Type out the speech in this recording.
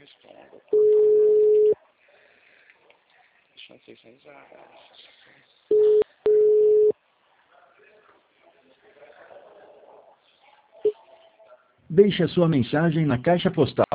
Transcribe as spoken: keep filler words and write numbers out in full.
respondo. Deixa eu seiscentos reais. Deixe a sua mensagem na caixa postal.